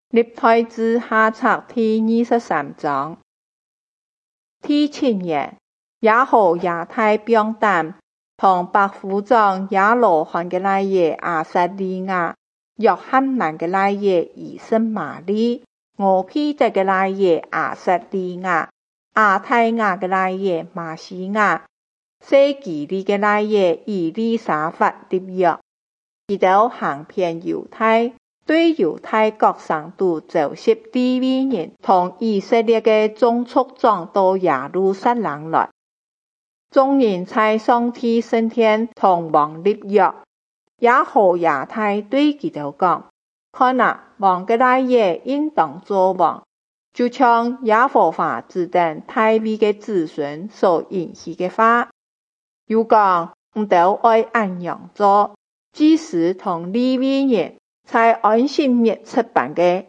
歷代志下冊第23章。第7年，耶和亞太兵丁同百夫長亞羅漢嘅奶爺亞撒利亞、約翰蘭嘅奶爺以實瑪利、俄庇得嘅奶爺亞撒利亞、亞太雅嘅奶爺馬西亞、西基利嘅奶爺以利沙法立約，佢哋行遍猶太，對猶太各省都召集利未人同以色列嘅眾族長到耶路撒冷來。眾人在上帝聖殿同王立約。耶和亞太對佢哋講：看啊，王嘅奶爺應當做王，就像耶和華指定大衛嘅子孫所應許嘅話。又講唔到愛按樣做，祭司同利未人在安息日出辦嘅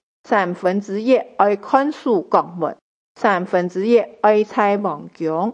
1/3愛看守國門，1/3愛在王宮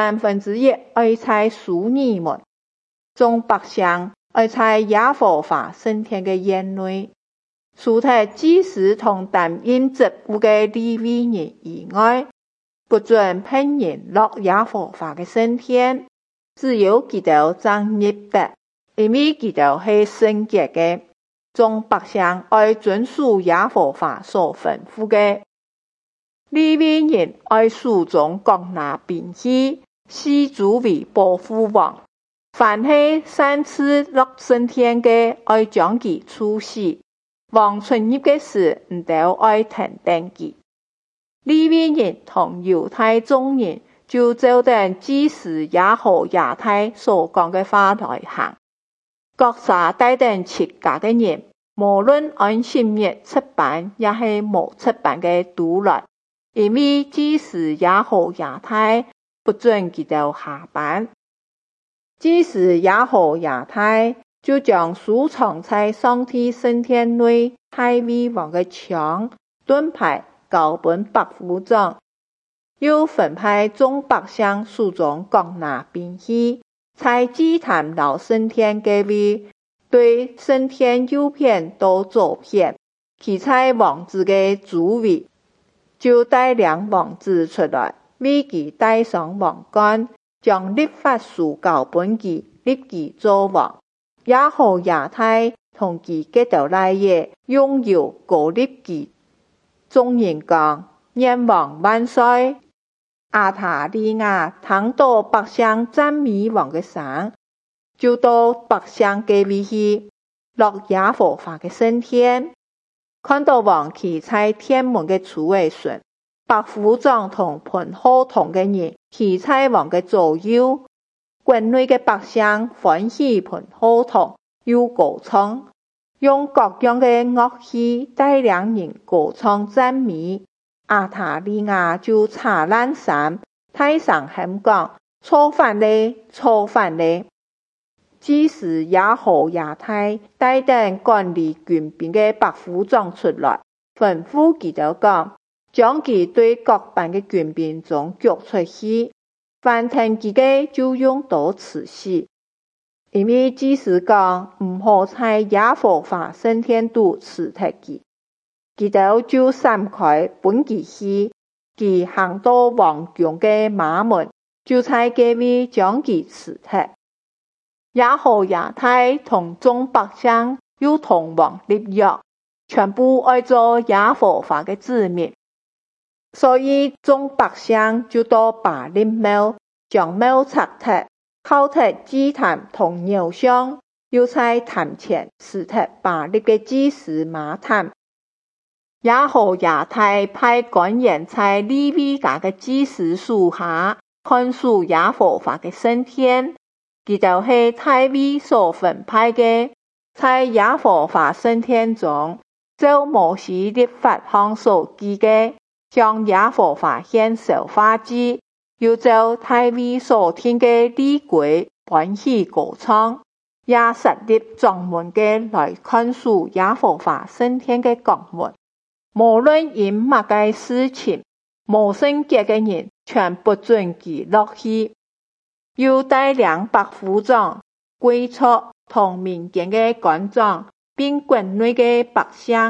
，1/3愛在書珥門。眾百姓愛在耶和華聖殿嘅院內，除咗祭司同擔任職務嘅利未人以外，不准別人落耶和華嘅聖殿，只有佢哋才入得，因為佢哋係聖潔嘅。眾百姓愛遵守耶和華所吩咐嘅。利未人愛書中各拿兵器，四周圍保護王。凡係擅自落聖殿嘅，愛將其處死。王出入嘅時，唔得愛停等佢。利未人同猶太眾人就照着祭司耶和亞太所講嘅話來行。各省帶定7家嘅人，無論安息日出辦也係無出辦嘅都來，因為祭司耶和亞太不准佢哋下班。祭司耶和亞太就將收藏在上帝聖殿內大衛王嘅槍、盾牌交給百夫長，又分派眾百姓手中各拿兵器，在祭壇老聖殿嘅位，對聖殿右邊到左邊，企在王子嘅周圍，就帶領王子出來，為其戴上王冠，將律法書交給佢，立佢做王。耶和亞太同佢嘅頭奶爺用油膏立佢。眾人講：願王萬歲！亞他利雅聽到百姓讚美王嘅聲，就到百姓嘅位去，落耶和華嘅聖殿。看到王企在殿門嘅柱位上，百夫長同盤號筒嘅人企在王嘅左右，軍內嘅百姓歡喜盤號筒，又歌唱，用各樣嘅樂器帶領人歌唱讚美。亞他利雅就扯爛衫，大聲喊講：錯犯了，錯犯了！祭司耶和亞太帶領管理軍兵嘅百夫長出來，吩咐佢哋講：將佢對各班嘅軍兵中揪出去，凡聽佢嘅就用刀刺死。因為祭司講唔好在耶和華聖殿度刺殺佢，佢哋就閃開奔佢去，佢行到王宮嘅馬門，就在嗰位將佢刺殺。耶和亞太同眾百姓又同王立約，全部愛做耶和華嘅子民，所以眾百姓就到巴力廟，將廟拆脫，敲脫祭壇同窯箱，又在壇前刺殺巴力嘅祭司馬坦。耶和亞太派官員在利未家嘅祭司屬下看守耶和華嘅聖殿。佢就係大衛所分派嘅，在耶和華聖殿中，照摩西律法上所記嘅，向耶和華獻燒化祭，又照大衛所聽嘅律規，歡喜歌唱，也設立專門嘅來看守耶和華聖殿嘅國門。無論因乜嘅事情，無聖潔嘅人，全不准佢落去。又帶領百夫長、貴族同民間嘅官長，並軍內嘅百姓，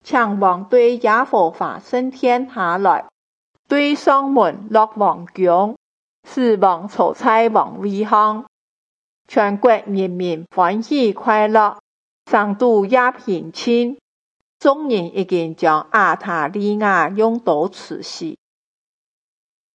強王對耶和華升天下來，對上門落王宮，使王坐在王位上，全國人民歡喜快樂，上都也平靜。眾人已經將亞他利雅用刀處死。